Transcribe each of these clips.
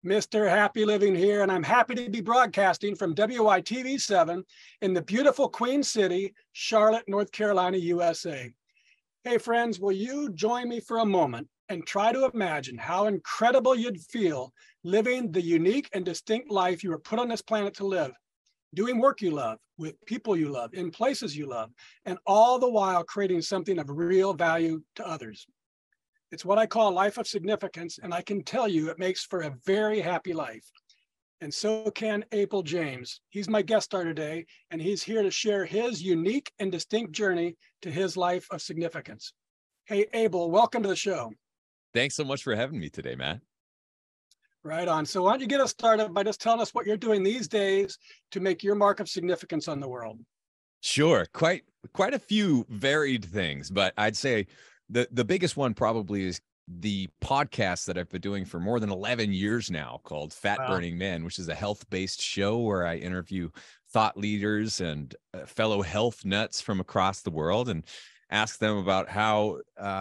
Mr. Happy Living here, and I'm happy to be broadcasting from WITV7 in the beautiful Queen City, Charlotte, North Carolina, USA. Hey friends, will you join me for a moment and try to imagine how incredible you'd feel living the unique and distinct life you were put on this planet to live, doing work you love, with people you love, in places you love, and all the while creating something of real value to others. It's what I call a life of significance, and I can tell you it makes for a very happy life. And so can Abel James. He's my guest star today, and he's here to share his unique and distinct journey to his life of significance. Hey, Abel, welcome to the show. Thanks so much for having me today, Matt. Right on. So why don't you get us started by just telling us what you're doing these days to make your mark of significance on the world? Sure. Quite a few varied things, but I'd say the biggest one probably is the podcast that I've been doing for more than 11 years now called Fat Burning Men, which is a health-based show where I interview thought leaders and fellow health nuts from across the world and ask them about how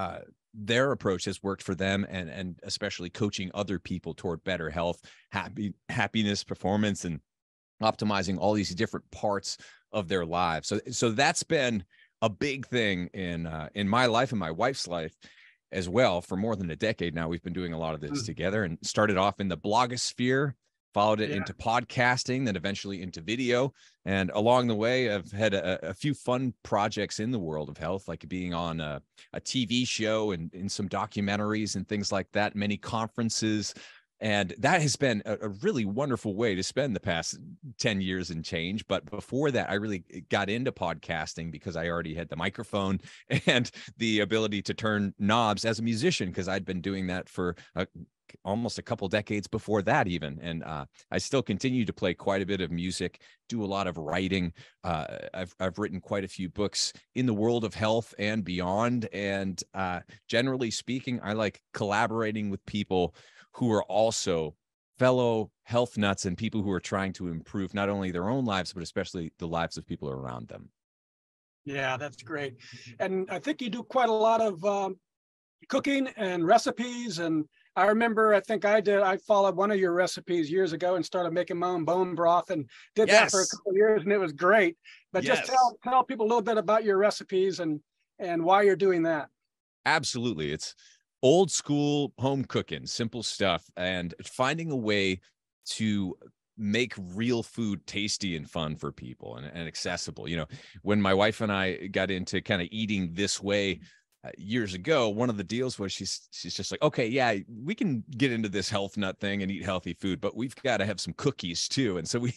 their approach has worked for them, and especially coaching other people toward better health, happiness, performance, and optimizing all these different parts of their lives. So that's been a big thing in my life and my wife's life as well. For more than a decade now, we've been doing a lot of this together, and started off in the blogosphere, followed it into podcasting, then eventually into video. And along the way, I've had a few fun projects in the world of health, like being on a TV show and in some documentaries and things like that, many conferences. And that has been a really wonderful way to spend the past 10 years and change. But before that, I really got into podcasting because I already had the microphone and the ability to turn knobs as a musician, because I'd been doing that for almost a couple decades before that even. And I still continue to play quite a bit of music, do a lot of writing. I've written quite a few books in the world of health and beyond. And generally speaking, I like collaborating with people who are also fellow health nuts and people who are trying to improve not only their own lives, but especially the lives of people around them. Yeah, that's great. And I think you do quite a lot of cooking and recipes. And I remember, I followed one of your recipes years ago and started making my own bone broth, and did that for a couple of years, and it was great. But just tell people a little bit about your recipes and why you're doing that. Absolutely. It's old school home cooking, simple stuff, and finding a way to make real food tasty and fun for people and accessible. You know, when my wife and I got into kind of eating this way years ago, one of the deals was she's just like, okay, yeah, we can get into this health nut thing and eat healthy food, but we've got to have some cookies too. And so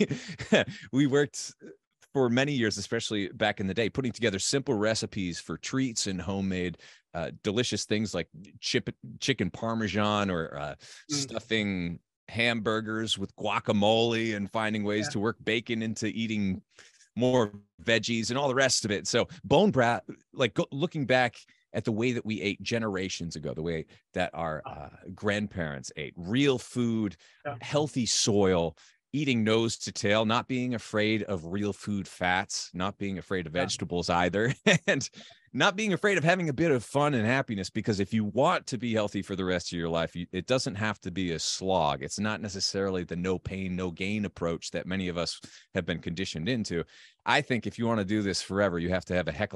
we worked for many years, especially back in the day, putting together simple recipes for treats and homemade delicious things like chicken Parmesan, or stuffing hamburgers with guacamole, and finding ways to work bacon into eating more veggies and all the rest of it. So bone broth, looking back at the way that we ate generations ago, the way that our grandparents ate, real food, healthy soil, eating nose to tail, not being afraid of real food fats, not being afraid of vegetables either, and not being afraid of having a bit of fun and happiness. Because if you want to be healthy for the rest of your life, it doesn't have to be a slog. It's not necessarily the no pain, no gain approach that many of us have been conditioned into. I think if you want to do this forever, you have to have a heck of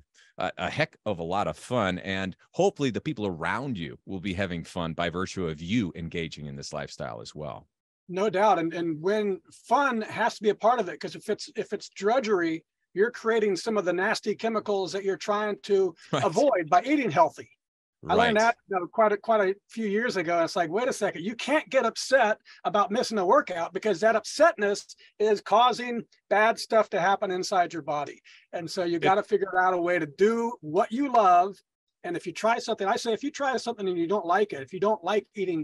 a lot of fun. And hopefully the people around you will be having fun by virtue of you engaging in this lifestyle as well. No doubt. And when fun has to be a part of it, because if it's drudgery, you're creating some of the nasty chemicals that you're trying to avoid by eating healthy. I learned that quite a few years ago. It's like, wait a second, you can't get upset about missing a workout, because that upsetness is causing bad stuff to happen inside your body. And so you got to figure out a way to do what you love. And if you try something, I say, if you try something and you don't like it, if you don't like eating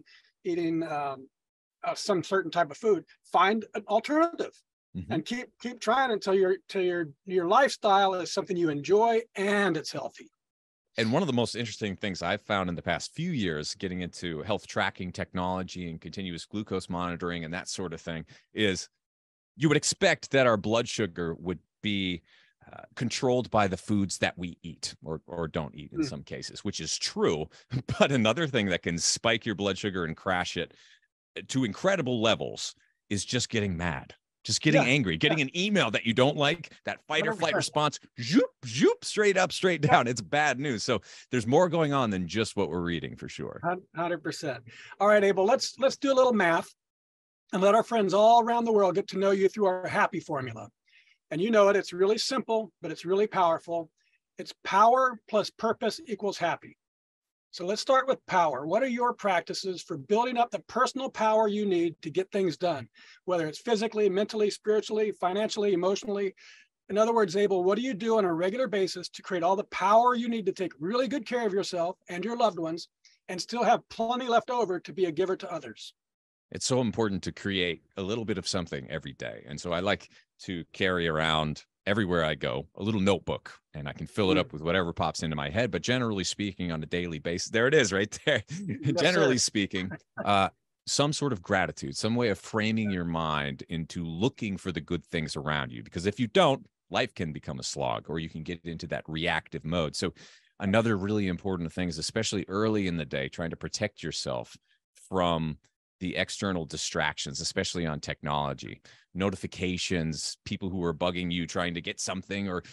some certain type of food, find an alternative. And keep trying until your lifestyle is something you enjoy and it's healthy. And one of the most interesting things I've found in the past few years, getting into health tracking technology and continuous glucose monitoring and that sort of thing, is you would expect that our blood sugar would be controlled by the foods that we eat or don't eat in some cases, which is true. But another thing that can spike your blood sugar and crash it to incredible levels is just getting mad, just getting angry, getting an email that you don't like, that fight or flight 100%. response, zoop, zoop, straight up, straight down. It's bad news. So there's more going on than just what we're reading, for sure. 100%. All right, Abel, let's do a little math and let our friends all around the world get to know you through our happy formula. And you know it, it's really simple, but it's really powerful. It's power plus purpose equals happy. So let's start with power. What are your practices for building up the personal power you need to get things done, whether it's physically, mentally, spiritually, financially, emotionally? In other words, Abel, what do you do on a regular basis to create all the power you need to take really good care of yourself and your loved ones and still have plenty left over to be a giver to others? It's so important to create a little bit of something every day. And so I like to carry around everywhere I go a little notebook, and I can fill it up with whatever pops into my head. But generally speaking, on a daily basis, there it is right there. Yes, generally sir. speaking, some sort of gratitude, some way of framing your mind into looking for the good things around you. Because if you don't, life can become a slog, or you can get into that reactive mode. So another really important thing is, especially early in the day, trying to protect yourself from the external distractions, especially on technology, notifications, people who are bugging you, trying to get something, or,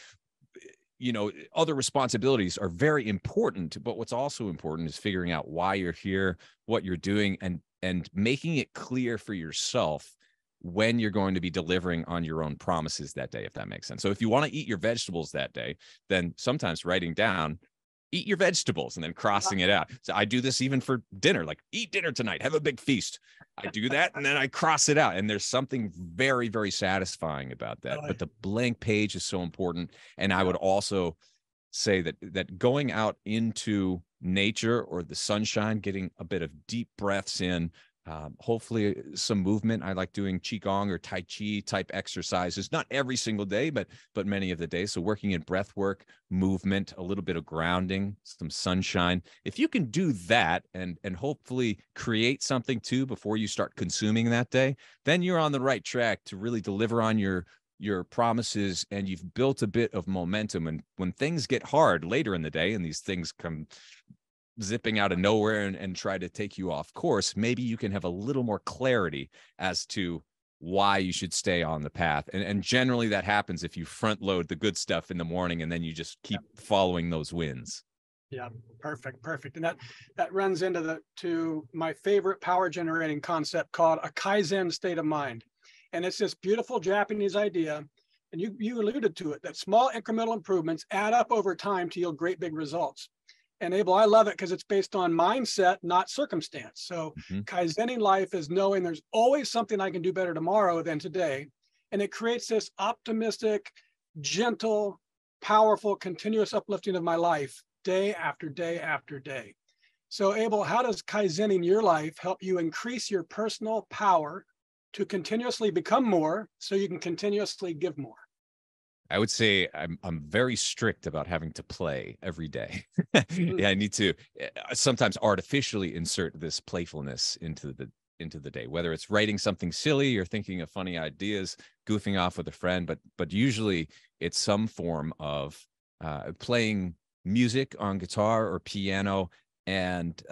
other responsibilities are very important. But what's also important is figuring out why you're here, what you're doing, and making it clear for yourself when you're going to be delivering on your own promises that day, if that makes sense. So if you want to eat your vegetables that day, then sometimes writing down, eat your vegetables, and then crossing it out. So I do this even for dinner, like eat dinner tonight, have a big feast. I do that, and then I cross it out. And there's something very, very satisfying about that. But the blank page is so important. And I would also say that going out into nature or the sunshine, getting a bit of deep breaths in, hopefully some movement. I like doing Qigong or Tai Chi type exercises, not every single day, but many of the days. So working in breath work, movement, a little bit of grounding, some sunshine. If you can do that and hopefully create something too before you start consuming that day, then you're on the right track to really deliver on your promises, and you've built a bit of momentum. And when things get hard later in the day, and these things come zipping out of nowhere and try to take you off course, maybe you can have a little more clarity as to why you should stay on the path. And generally that happens if you front load the good stuff in the morning, and then you just keep following those wins. Yeah, perfect. And that runs to my favorite power generating concept called a Kaizen state of mind. And it's this beautiful Japanese idea, and you alluded to it, that small incremental improvements add up over time to yield great big results. And Abel, I love it because it's based on mindset, not circumstance. So Kaizening life is knowing there's always something I can do better tomorrow than today. And it creates this optimistic, gentle, powerful, continuous uplifting of my life day after day after day. So Abel, how does Kaizening your life help you increase your personal power to continuously become more so you can continuously give more? I would say I'm very strict about having to play every day. Yeah, I need to sometimes artificially insert this playfulness into the day, whether it's writing something silly or thinking of funny ideas, goofing off with a friend, but usually it's some form of playing music on guitar or piano, and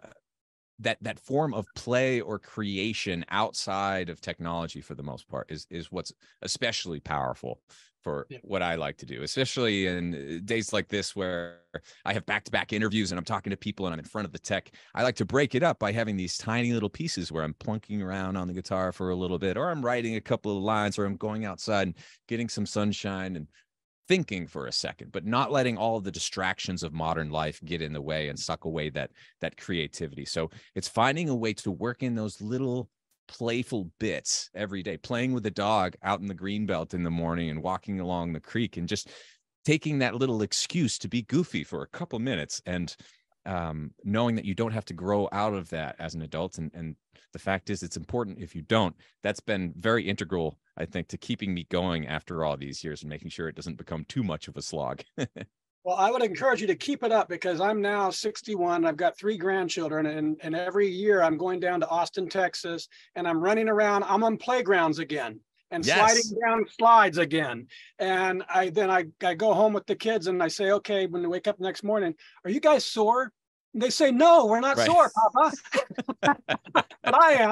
that form of play or creation outside of technology, for the most part, is what's especially powerful for what I like to do, especially in days like this where I have back-to-back interviews and I'm talking to people and I'm in front of the tech. I like to break it up by having these tiny little pieces where I'm plunking around on the guitar for a little bit, or I'm writing a couple of lines, or I'm going outside and getting some sunshine and thinking for a second, but not letting all of the distractions of modern life get in the way and suck away that creativity. So it's finding a way to work in those little playful bits every day, playing with the dog out in the greenbelt in the morning and walking along the creek, and just taking that little excuse to be goofy for a couple minutes, and knowing that you don't have to grow out of that as an adult. And the fact is, it's important if you don't. That's been very integral, I think, to keeping me going after all these years and making sure it doesn't become too much of a slog. Well, I would encourage you to keep it up, because I'm now 61. I've got 3 grandchildren, and every year I'm going down to Austin, Texas, and I'm running around. I'm on playgrounds again and sliding down slides again. And I go home with the kids and I say, okay, when they wake up the next morning, are you guys sore? And they say, no, we're not sore, Papa. But I am.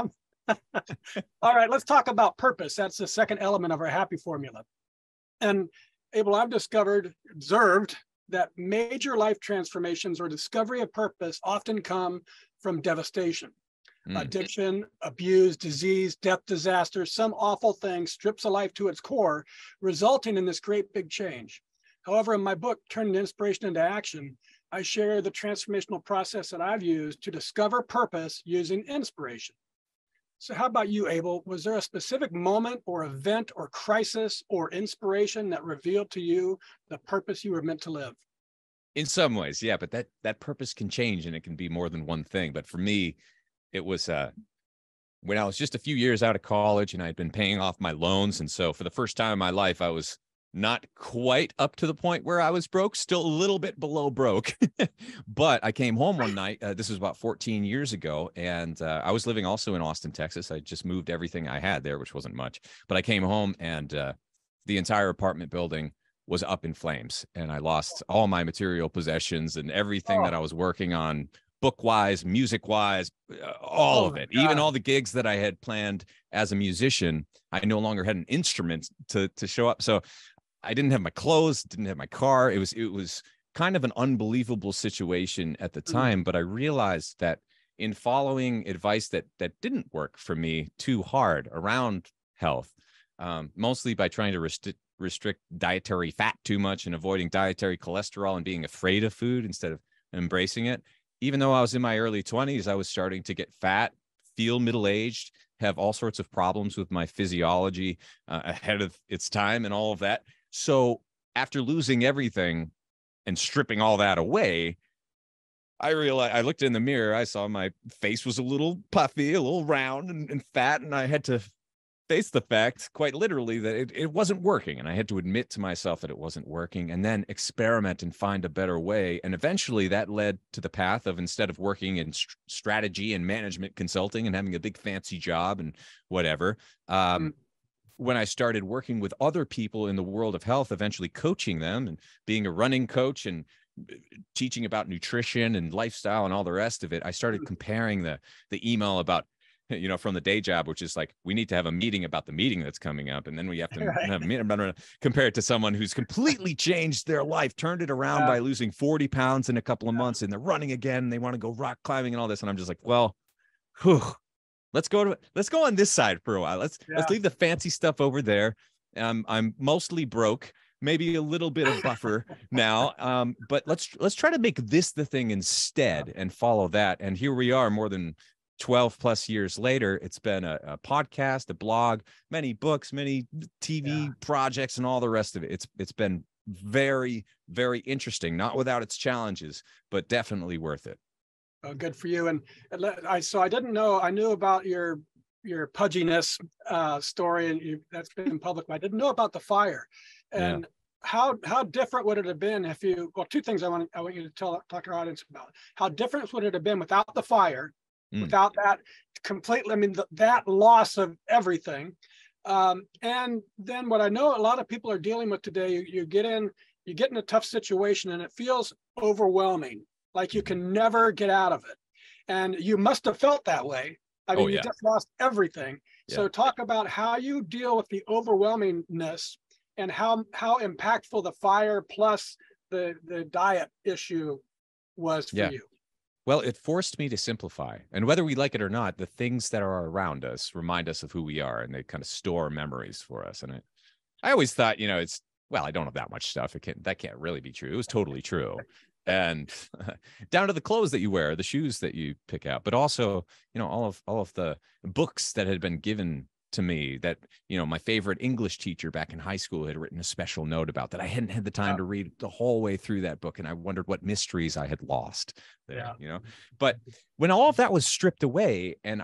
All right, let's talk about purpose. That's the second element of our happy formula. And Abel, I've observed that major life transformations or discovery of purpose often come from devastation. Addiction, abuse, disease, death, disaster, some awful thing strips a life to its core, resulting in this great big change. However, in my book, Turning Inspiration into Action, I share the transformational process that I've used to discover purpose using inspiration. So how about you, Abel? Was there a specific moment or event or crisis or inspiration that revealed to you the purpose you were meant to live? In some ways, yeah, but that purpose can change and it can be more than one thing. But for me, it was when I was just a few years out of college and I'd been paying off my loans. And so for the first time in my life, I was not quite up to the point where I was broke, still a little bit below broke. But I came home one night, this was about 14 years ago, and I was living also in Austin, Texas. I just moved everything I had there, which wasn't much. But I came home and the entire apartment building was up in flames, and I lost all my material possessions and everything that I was working on, book-wise, music-wise, all of it. Even all the gigs that I had planned as a musician, I no longer had an instrument to show up. So I didn't have my clothes, didn't have my car. It was kind of an unbelievable situation at the time, but I realized that in following advice that didn't work for me too hard around health, mostly by trying to restrict dietary fat too much and avoiding dietary cholesterol and being afraid of food instead of embracing it. Even though I was in my early 20s, I was starting to get fat, feel middle-aged, have all sorts of problems with my physiology ahead of its time and all of that. So after losing everything and stripping all that away, I realized, I looked in the mirror, I saw my face was a little puffy, a little round and fat, and I had to face the fact, quite literally, that it wasn't working. And I had to admit to myself that it wasn't working and then experiment and find a better way. And eventually that led to the path of, instead of working in strategy and management consulting and having a big fancy job and whatever, when I started working with other people in the world of health, eventually coaching them and being a running coach and teaching about nutrition and lifestyle and all the rest of it, I started comparing the email about, from the day job, which is like, we need to have a meeting about the meeting that's coming up. And then we have to have a meeting, compare it to someone who's completely changed their life, turned it around by losing 40 pounds in a couple of months, and they're running again. And they want to go rock climbing and all this. And I'm just like, well, let's go on this side for a while. Let's leave the fancy stuff over there. I'm mostly broke, maybe a little bit of buffer now. But let's try to make this the thing instead and follow that. And here we are, more than 12 plus years later. It's been a podcast, a blog, many books, many TV projects, and all the rest of it. It's been very, very interesting, not without its challenges, but definitely worth it. Oh, good for you. And I didn't know, I knew about your pudginess story, and that's been in public, but I didn't know about the fire. And how different would it have been if you, well, two things I want you to talk to our audience about. How different would it have been without the fire, without that completely, that loss of everything. And then what I know a lot of people are dealing with today, you get in a tough situation and it feels overwhelming, like you can never get out of it. And you must have felt that way. You just lost everything. Yeah. So talk about how you deal with the overwhelmingness and how impactful the fire plus the diet issue was for you. Well, it forced me to simplify. And whether we like it or not, the things that are around us remind us of who we are, and they kind of store memories for us. And I always thought, I don't have that much stuff. That can't really be true. It was totally true. And down to the clothes that you wear, the shoes that you pick out, but also, all of the books that had been given to me that, my favorite English teacher back in high school had written a special note about, that I hadn't had the time to read the whole way through that book. And I wondered what mysteries I had lost there, but when all of that was stripped away and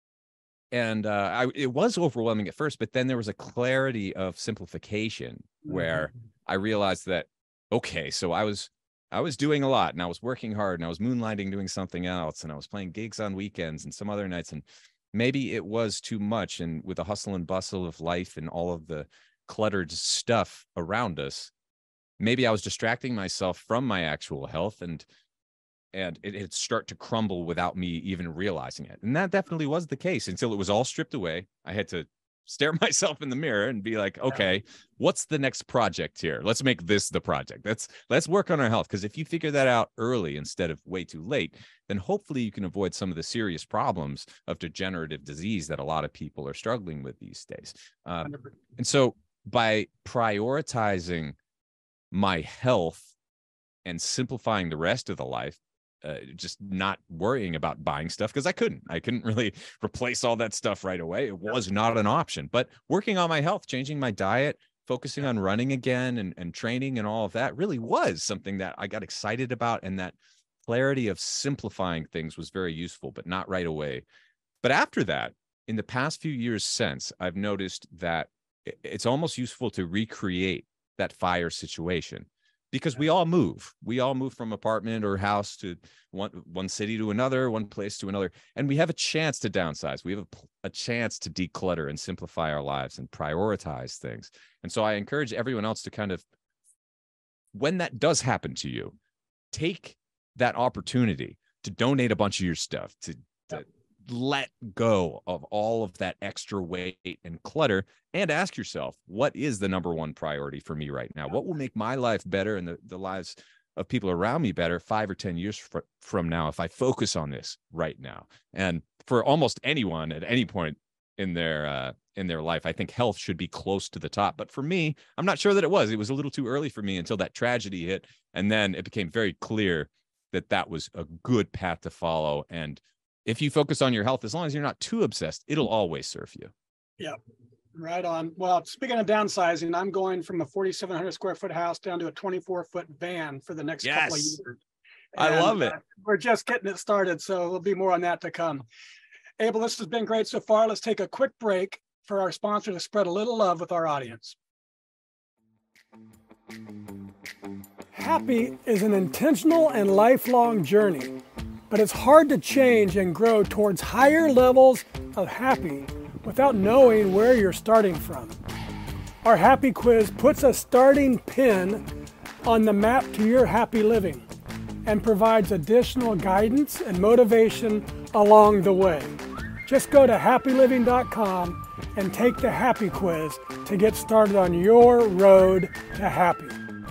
it was overwhelming at first, but then there was a clarity of simplification where I realized that, okay, so I was doing a lot, and I was working hard, and I was moonlighting doing something else, and I was playing gigs on weekends and some other nights, and maybe it was too much. And with the hustle and bustle of life and all of the cluttered stuff around us, maybe I was distracting myself from my actual health. And and it'd start to crumble without me even realizing it. And that definitely was the case until it was all stripped away. I had to stare myself in the mirror and be like, okay, what's the next project here? Let's make this the project. Let's work on our health. Because if you figure that out early instead of way too late, then hopefully you can avoid some of the serious problems of degenerative disease that a lot of people are struggling with these days. And so by prioritizing my health and simplifying the rest of the life, just not worrying about buying stuff, because I couldn't really replace all that stuff right away. It was not an option, but working on my health, changing my diet, focusing on running again and training and all of that really was something that I got excited about. And that clarity of simplifying things was very useful, but not right away. But after that, in the past few years since, I've noticed that it's almost useful to recreate that fire situation. Because we all move from apartment or house to one city to another, one place to another. And we have a chance to downsize. We have a chance to declutter and simplify our lives and prioritize things. And so I encourage everyone else to kind of, when that does happen to you, take that opportunity to donate a bunch of your stuff, to let go of all of that extra weight and clutter, and ask yourself, what is the number one priority for me right now? What will make my life better and the lives of people around me better 5 or 10 years from now if I focus on this right now? And for almost anyone at any point in their life, I think health should be close to the top. But for me, I'm not sure that it was. It was a little too early for me until that tragedy hit. And then it became very clear that that was a good path to follow. And if you focus on your health, as long as you're not too obsessed, it'll always serve you. Yeah, right on. Well, speaking of downsizing, I'm going from a 4,700 square foot house down to a 24-foot van for the next couple of years. I love it. We're just getting it started, so there'll be more on that to come. Abel, this has been great so far. Let's take a quick break for our sponsor to spread a little love with our audience. Happy is an intentional and lifelong journey, but it's hard to change and grow towards higher levels of happy without knowing where you're starting from. Our Happy Quiz puts a starting pin on the map to your happy living and provides additional guidance and motivation along the way. Just go to happyliving.com and take the Happy Quiz to get started on your road to happy.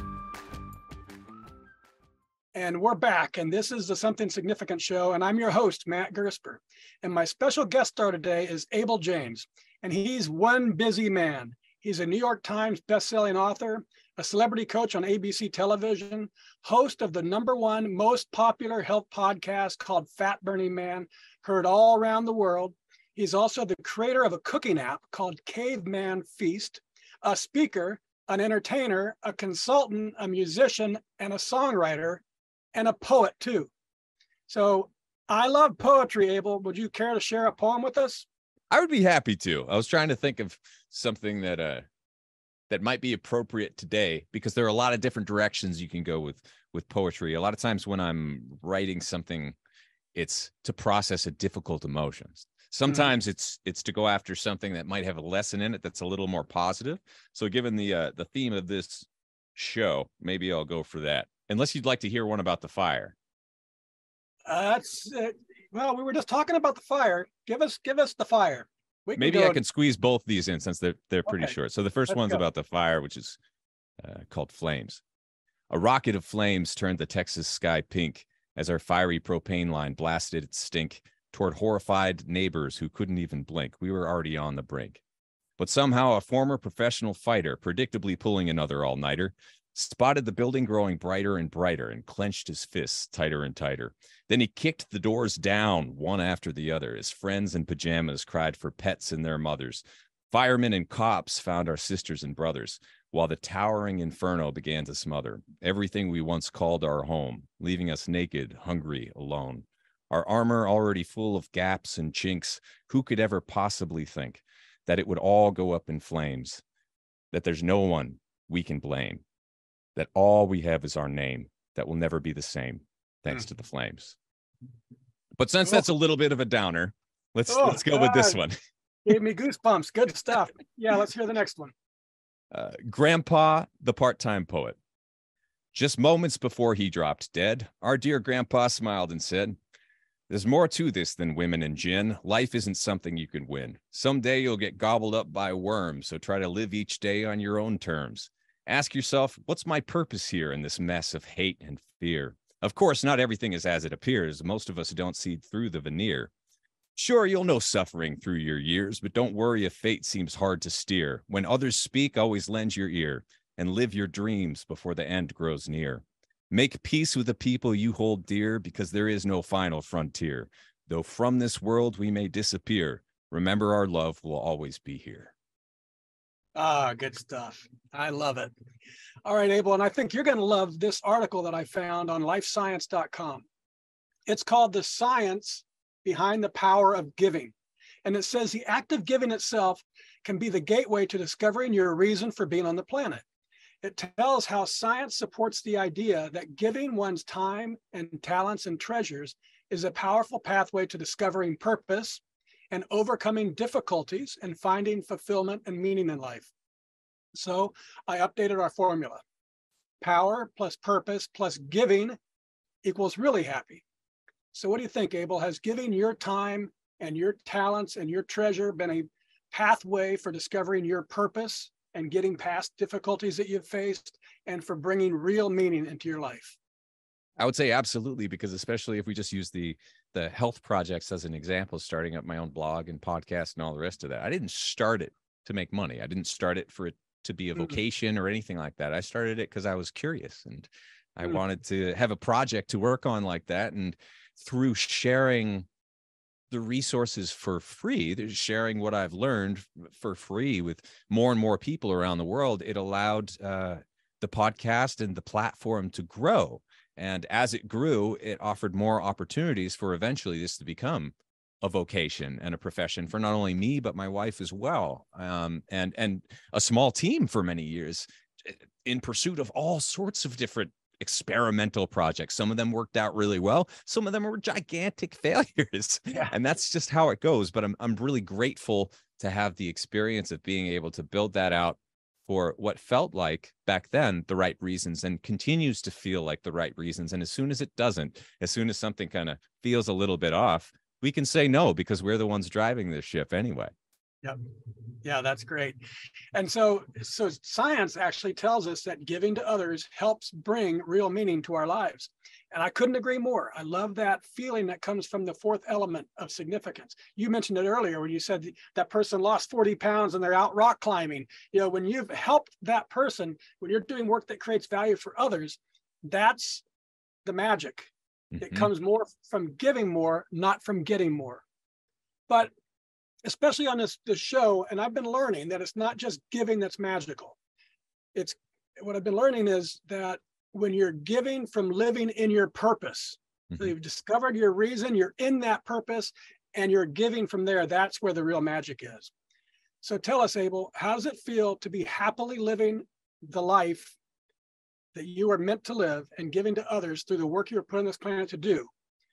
And we're back, and this is the Something Significant show, and I'm your host, Matt Gersper. And my special guest star today is Abel James, and he's one busy man. He's a New York Times bestselling author, a celebrity coach on ABC television, host of the #1 most popular health podcast called Fat Burning Man, heard all around the world. He's also the creator of a cooking app called Caveman Feast, a speaker, an entertainer, a consultant, a musician, and a songwriter, and a poet too. So I love poetry, Abel. Would you care to share a poem with us? I would be happy to. I was trying to think of something that might be appropriate today, because there are a lot of different directions you can go with poetry. A lot of times when I'm writing something, it's to process a difficult emotion. Sometimes it's to go after something that might have a lesson in it that's a little more positive. So given the theme of this show, maybe I'll go for that. Unless you'd like to hear one about the fire. Well, we were just talking about the fire. Give us the fire. Maybe I can squeeze both these in since they're pretty short. So the first one's about the fire, which is called Flames. A rocket of flames turned the Texas sky pink as our fiery propane line blasted its stink toward horrified neighbors who couldn't even blink. We were already on the brink. But somehow a former professional fighter, predictably pulling another all-nighter, spotted the building growing brighter and brighter and clenched his fists tighter and tighter. Then he kicked the doors down one after the other. His friends in pajamas cried for pets and their mothers. Firemen and cops found our sisters and brothers, while the towering inferno began to smother everything we once called our home, leaving us naked, hungry, alone. Our armor already full of gaps and chinks. Who could ever possibly think that it would all go up in flames, that there's no one we can blame, that all we have is our name, that will never be the same, thanks to the flames. But since that's a little bit of a downer, let's go with this one. Gave me goosebumps. Good stuff. Yeah, let's hear the next one. Grandpa, the part-time poet. Just moments before he dropped dead, our dear grandpa smiled and said, "There's more to this than women and gin. Life isn't something you can win. Someday you'll get gobbled up by worms, so try to live each day on your own terms. Ask yourself, what's my purpose here in this mess of hate and fear? Of course, not everything is as it appears. Most of us don't see through the veneer. Sure, you'll know suffering through your years, but don't worry if fate seems hard to steer. When others speak, always lend your ear and live your dreams before the end grows near. Make peace with the people you hold dear, because there is no final frontier. Though from this world we may disappear, remember our love will always be here." Ah, good stuff. I love it. All right, Abel, and I think you're going to love this article that I found on lifescience.com. It's called "The Science Behind the Power of Giving." And it says the act of giving itself can be the gateway to discovering your reason for being on the planet. It tells how science supports the idea that giving one's time and talents and treasures is a powerful pathway to discovering purpose and overcoming difficulties and finding fulfillment and meaning in life. So I updated our formula. Power plus purpose plus giving equals really happy. So what do you think, Abel? Has giving your time and your talents and your treasure been a pathway for discovering your purpose and getting past difficulties that you've faced and for bringing real meaning into your life? I would say absolutely, because especially if we just use the health projects as an example, starting up my own blog and podcast and all the rest of that. I didn't start it to make money. I didn't start it for it to be a vocation or anything like that. I started it because I was curious and I wanted to have a project to work on like that. And through sharing the resources for free, sharing what I've learned for free with more and more people around the world, it allowed the podcast and the platform to grow. And as it grew, it offered more opportunities for eventually this to become a vocation and a profession for not only me, but my wife as well. And a small team for many years in pursuit of all sorts of different experimental projects. Some of them worked out really well. Some of them were gigantic failures. Yeah. And that's just how it goes. But I'm really grateful to have the experience of being able to build that out for what felt like back then the right reasons and continues to feel like the right reasons. And as soon as it doesn't, as soon as something kind of feels a little bit off, we can say no, because we're the ones driving this ship anyway. Yep. Yeah, that's great. And so science actually tells us that giving to others helps bring real meaning to our lives. And I couldn't agree more. I love that feeling that comes from the fourth element of significance. You mentioned it earlier when you said that person lost 40 pounds and they're out rock climbing. You know, when you've helped that person, when you're doing work that creates value for others, that's the magic. It comes more from giving more, not from getting more. But especially on this show, and I've been learning that it's not just giving that's magical. It's what I've been learning is that when you're giving from living in your purpose, so you've discovered your reason, you're in that purpose, and you're giving from there, that's where the real magic is. So tell us, Abel, how does it feel to be happily living the life that you are meant to live and giving to others through the work you're put on this planet to do?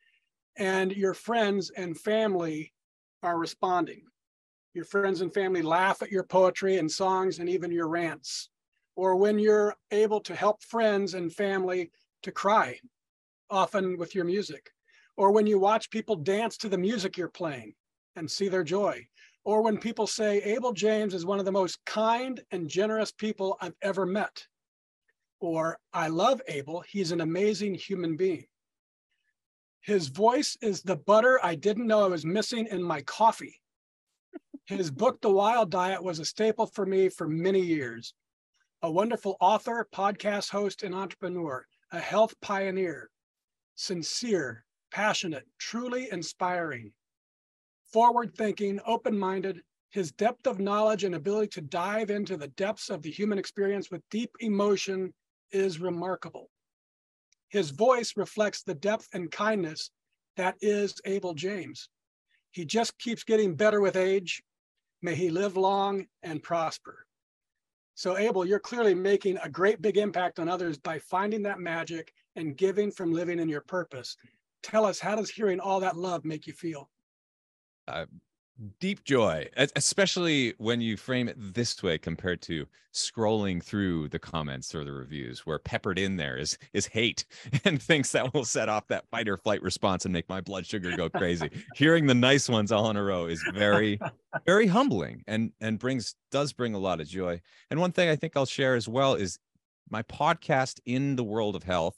And your friends and family are responding. Your friends and family laugh at your poetry and songs and even your rants. Or when you're able to help friends and family to cry, often with your music. Or when you watch people dance to the music you're playing and see their joy. Or when people say, Abel James is one of the most kind and generous people I've ever met. Or I love Abel, he's an amazing human being. His voice is the butter I didn't know I was missing in my coffee. His book, The Wild Diet, was a staple for me for many years. A wonderful author, podcast host, and entrepreneur, a health pioneer, sincere, passionate, truly inspiring, forward-thinking, open-minded. His depth of knowledge and ability to dive into the depths of the human experience with deep emotion is remarkable. His voice reflects the depth and kindness that is Abel James. He just keeps getting better with age. May he live long and prosper. So Abel, you're clearly making a great big impact on others by finding that magic and giving from living in your purpose. Tell us, how does hearing all that love make you feel? Deep joy, especially when you frame it this way compared to scrolling through the comments or the reviews, where peppered in there is hate and things that will set off that fight or flight response and make my blood sugar go crazy. Hearing the nice ones all in a row is very, very humbling and does bring a lot of joy. And one thing I think I'll share as well is my podcast in the world of health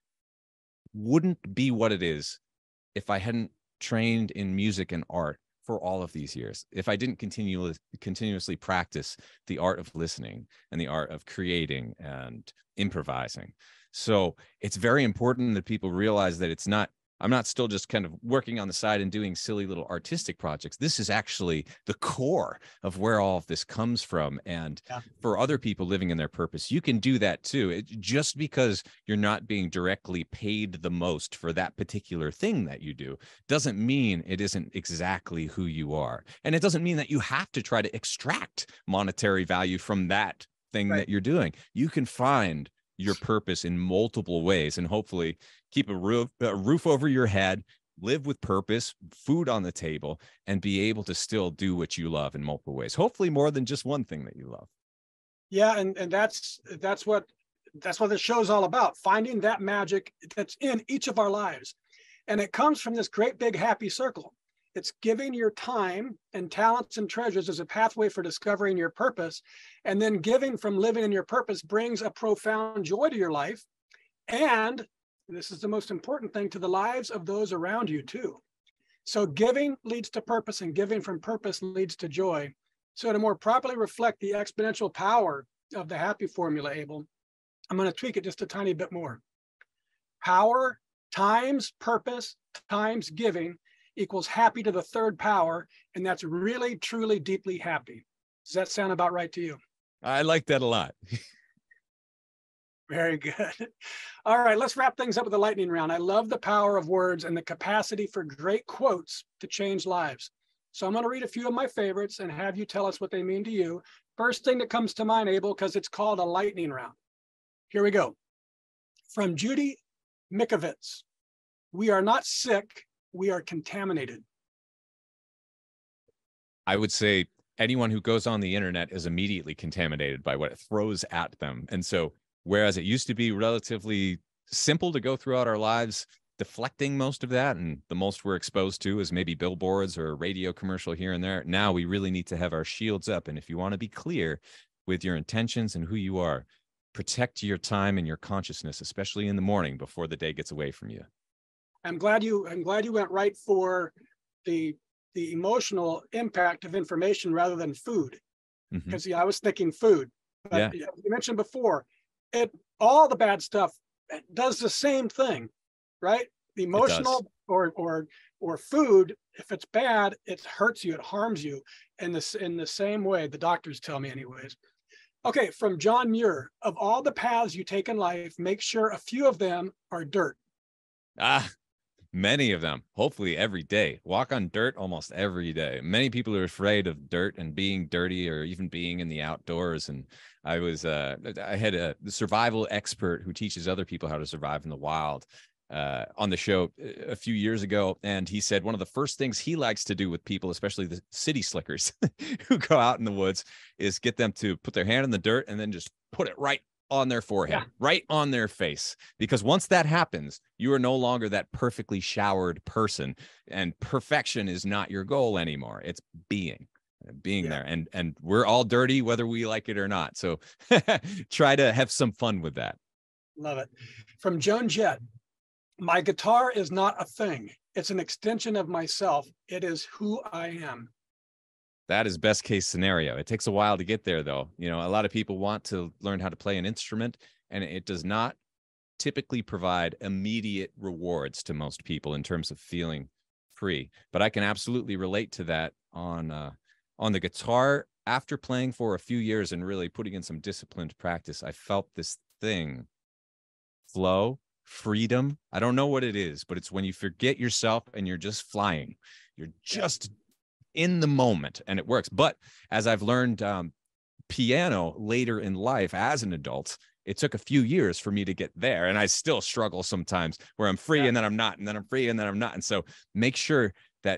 wouldn't be what it is if I hadn't trained in music and art for all of these years, if I didn't continuously practice the art of listening and the art of creating and improvising. So it's very important that people realize that I'm not still just kind of working on the side and doing silly little artistic projects. This is actually the core of where all of this comes from. And for other people living in their purpose, you can do that too. Just because you're not being directly paid the most for that particular thing that you do doesn't mean it isn't exactly who you are. And it doesn't mean that you have to try to extract monetary value from that thing that you're doing. You can find your purpose in multiple ways and hopefully keep a roof over your head, live with purpose, food on the table, and be able to still do what you love in multiple ways. Hopefully more than just one thing that you love. Yeah. And that's what the show's all about, finding that magic that's in each of our lives. And it comes from this great big happy circle. It's giving your time and talents and treasures as a pathway for discovering your purpose. And then giving from living in your purpose brings a profound joy to your life. And this is the most important thing, to the lives of those around you too. So giving leads to purpose, and giving from purpose leads to joy. So to more properly reflect the exponential power of the happy formula, Abel, I'm going to tweak it just a tiny bit more. Power times purpose times giving equals happy to the third power. And that's really, truly, deeply happy. Does that sound about right to you? I like that a lot. Very good. All right, let's wrap things up with a lightning round. I love the power of words and the capacity for great quotes to change lives. So I'm going to read a few of my favorites and have you tell us what they mean to you. First thing that comes to mind, Abel, because it's called a lightning round. Here we go. From Judy Mikovits: we are not sick, we are contaminated. I would say anyone who goes on the internet is immediately contaminated by what it throws at them. And so, whereas it used to be relatively simple to go throughout our lives deflecting most of that, and the most we're exposed to is maybe billboards or a radio commercial here and there, now we really need to have our shields up. And if you want to be clear with your intentions and who you are, protect your time and your consciousness, especially in the morning before the day gets away from you. I'm glad you went right for the emotional impact of information rather than food. Because I was thinking food. But you mentioned before, all the bad stuff does the same thing, right? The emotional or food, if it's bad, it hurts you, it harms you in the same way. The doctors tell me anyways. Okay, from John Muir: of all the paths you take in life, make sure a few of them are dirt. Many of them, hopefully every day. Walk on dirt almost every day. Many people are afraid of dirt and being dirty or even being in the outdoors. And I had a survival expert who teaches other people how to survive in the wild on the show a few years ago. And he said one of the first things he likes to do with people, especially the city slickers who go out in the woods, is get them to put their hand in the dirt and then just put it right on their forehead, right on their face. Because once that happens, you are no longer that perfectly showered person, and perfection is not your goal anymore. It's being there. And we're all dirty, whether we like it or not. So try to have some fun with that. Love it. From Joan Jett: my guitar is not a thing. It's an extension of myself. It is who I am. That is best case scenario. It takes a while to get there, though. You know, a lot of people want to learn how to play an instrument, and it does not typically provide immediate rewards to most people in terms of feeling free. But I can absolutely relate to that on the guitar. After playing for a few years and really putting in some disciplined practice, I felt this thing, flow, freedom. I don't know what it is, but it's when you forget yourself and you're just flying. You're just in the moment, and it works. But as I've learned piano later in life as an adult, it took a few years for me to get there. And I still struggle sometimes where I'm free and then I'm not, and then I'm free and then I'm not. And so make sure that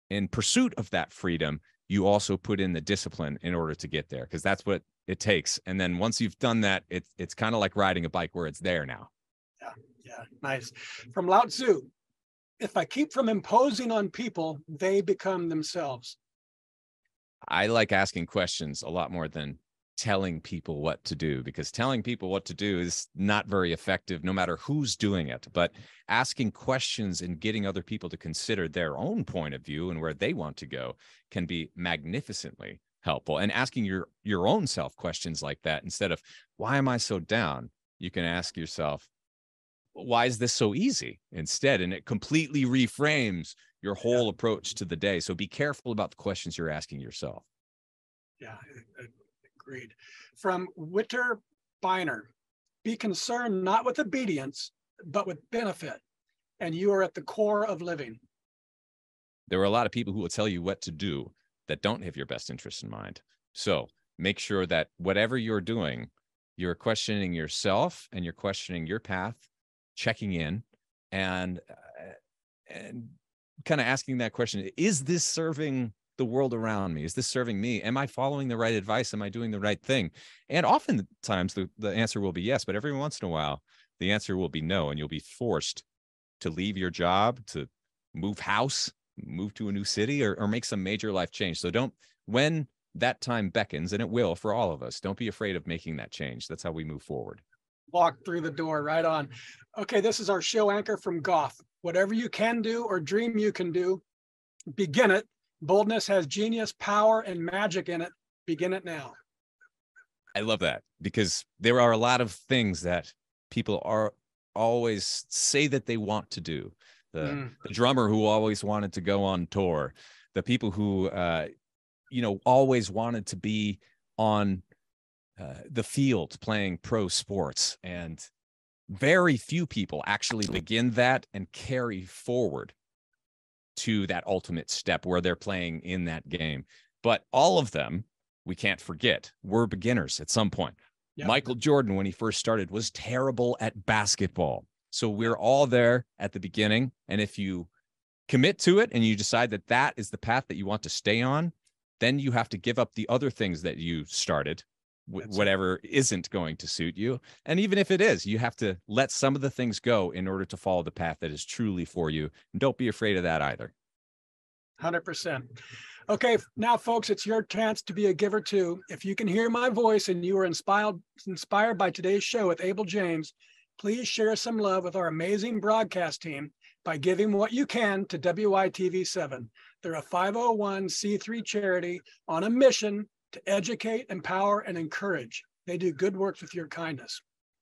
in pursuit of that freedom, you also put in the discipline in order to get there, because that's what it takes. And then once you've done that, it's kind of like riding a bike where it's there now. Yeah, nice. From Lao Tzu, if I keep from imposing on people, they become themselves. I like asking questions a lot more than telling people what to do, because telling people what to do is not very effective no matter who's doing it. But asking questions and getting other people to consider their own point of view and where they want to go can be magnificently helpful. And asking your own self questions like that, instead of why am I so down, you can ask yourself, why is this so easy instead? And it completely reframes your whole approach to the day. So be careful about the questions you're asking yourself. Yeah, agreed. From Witter Biner, be concerned not with obedience, but with benefit. And you are at the core of living. There are a lot of people who will tell you what to do that don't have your best interest in mind. So make sure that whatever you're doing, you're questioning yourself and you're questioning your path, checking in, and kind of asking that question, is this serving the world around me? Is this serving me? Am I following the right advice? Am I doing the right thing? And oftentimes the answer will be yes, but every once in a while, the answer will be no, and you'll be forced to leave your job, to move house, move to a new city, or make some major life change. So when that time beckons, and it will for all of us, don't be afraid of making that change. That's how we move forward. Walk through the door, right on. Okay, this is our show anchor from Goff. Whatever you can do or dream you can do, begin it. Boldness has genius, power, and magic in it. Begin it now. I love that, because there are a lot of things that people are always say that they want to do. The drummer who always wanted to go on tour, the people who, always wanted to be on the field playing pro sports, and very few people actually begin that and carry forward to that ultimate step where they're playing in that game. But all of them, we can't forget, were beginners at some point. Yep. Michael Jordan, when he first started, was terrible at basketball. So we're all there at the beginning. And if you commit to it and you decide that that is the path that you want to stay on, then you have to give up the other things that you started, whatever isn't going to suit you. And even if it is, you have to let some of the things go in order to follow the path that is truly for you. And don't be afraid of that either. 100%. Okay, now folks, it's your chance to be a giver too. If you can hear my voice and you are inspired by today's show with Abel James, please share some love with our amazing broadcast team by giving what you can to WITV7. They're a 501c3 charity on a mission to educate, empower, and encourage. They do good works with your kindness.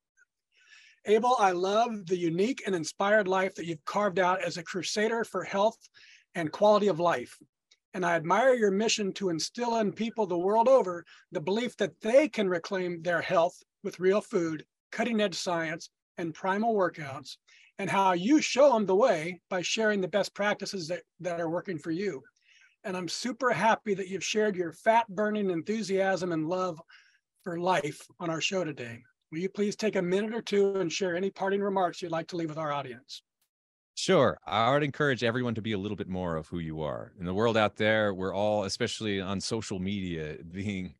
Abel, I love the unique and inspired life that you've carved out as a crusader for health and quality of life. And I admire your mission to instill in people the world over the belief that they can reclaim their health with real food, cutting-edge science, and primal workouts, and how you show them the way by sharing the best practices that are working for you. And I'm super happy that you've shared your fat-burning enthusiasm and love for life on our show today. Will you please take a minute or two and share any parting remarks you'd like to leave with our audience? Sure. I would encourage everyone to be a little bit more of who you are. In the world out there, we're all, especially on social media, being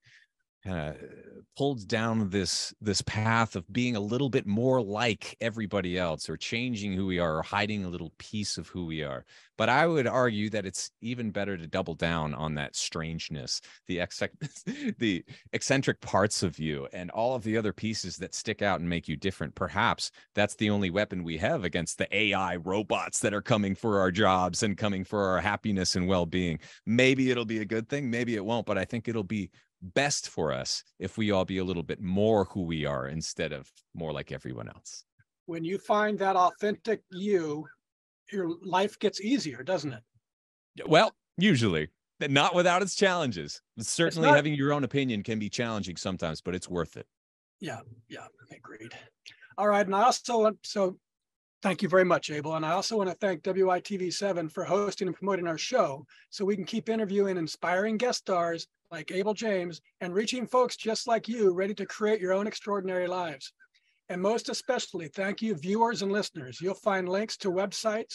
pulled down this path of being a little bit more like everybody else, or changing who we are, or hiding a little piece of who we are. But I would argue that it's even better to double down on that strangeness, the eccentric parts of you, and all of the other pieces that stick out and make you different. Perhaps that's the only weapon we have against the AI robots that are coming for our jobs and coming for our happiness and well-being. Maybe it'll be a good thing, maybe it won't, but I think it'll be best for us if we all be a little bit more who we are instead of more like everyone else. When you find that authentic you, your life gets easier, doesn't it? Well, usually, not without its challenges. Certainly having your own opinion can be challenging sometimes, but it's worth it. Yeah, agreed. All right, and I also thank you very much, Abel. And I also want to thank WITV7 for hosting and promoting our show so we can keep interviewing inspiring guest stars like Abel James and reaching folks just like you ready to create your own extraordinary lives. And most especially, thank you, viewers and listeners. You'll find links to websites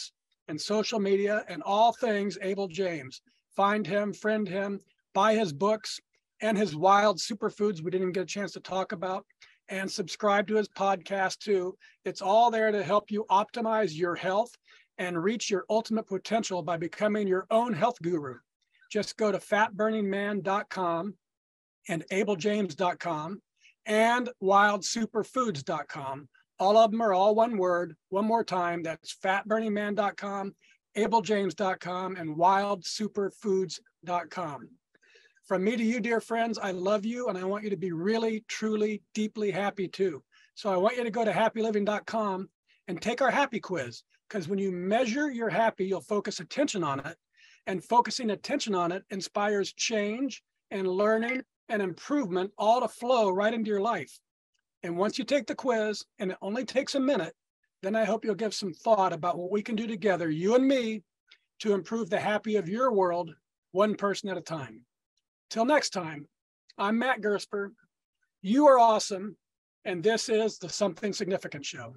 and social media and all things Abel James. Find him, friend him, buy his books and his wild superfoods we didn't even get a chance to talk about, and subscribe to his podcast too. It's all there to help you optimize your health and reach your ultimate potential by becoming your own health guru. Just go to fatburningman.com and abeljames.com and wildsuperfoods.com. All of them are all one word. One more time, that's fatburningman.com, abeljames.com, and wildsuperfoods.com. From me to you, dear friends, I love you, and I want you to be really, truly, deeply happy too. So I want you to go to happyliving.com and take our happy quiz, because when you measure your happy, you'll focus attention on it, and focusing attention on it inspires change and learning and improvement, all to flow right into your life. And once you take the quiz, and it only takes a minute, then I hope you'll give some thought about what we can do together, you and me, to improve the happy of your world, one person at a time. Till next time, I'm Matt Gersper. You are awesome, and this is the Something Significant Show.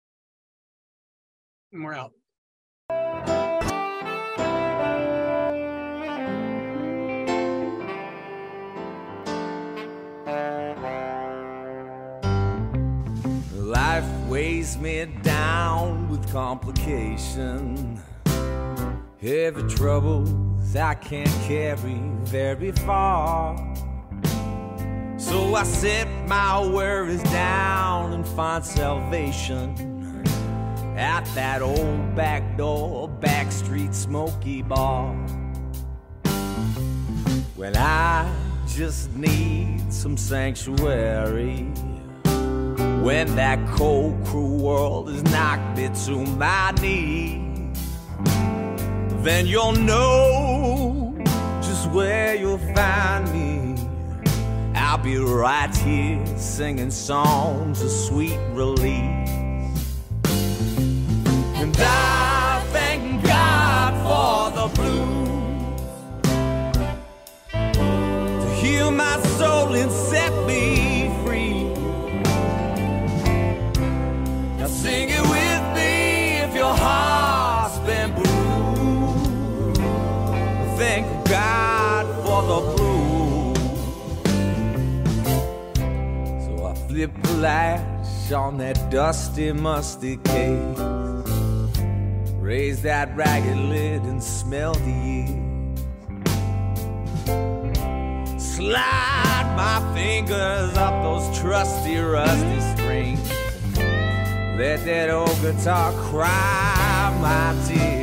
And we're out. Life weighs me down with complication. Heavy troubles I can't carry very far. So I set my worries down and find salvation at that old back door, backstreet smoky bar. When I just need some sanctuary, when that cold, cruel world has knocked me to my knees, then you'll know just where you'll find me. I'll be right here singing songs of sweet release. And I thank God for the blues to heal my soul and set me free. Now sing it with me if your heart's been bruised. Thank God for the blues. So I flip the latch on that dusty, musty case, raise that ragged lid and smell the years. Slide my fingers up those trusty, rusty strings. Let that old guitar cry my tears.